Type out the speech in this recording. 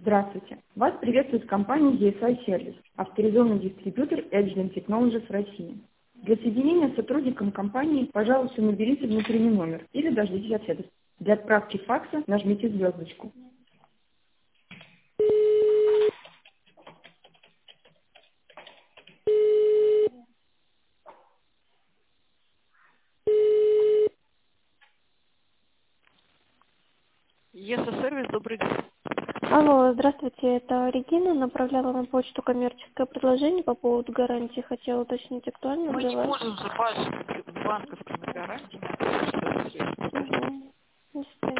Здравствуйте. Вас приветствует компания ESI Service, авторизованный дистрибьютор Agilent Technologies в России. Для соединения с сотрудником компании, пожалуйста, наберите внутренний номер или дождитесь ответа. Для отправки факса нажмите звездочку. ЕС-сервис, добрый день. Алло, здравствуйте, это Регина. Направляла на почту коммерческое предложение по поводу гарантии. Хотела уточнить, актуально Мы для не вас. пользуемся банковскими гарантиями. Угу. До свидания.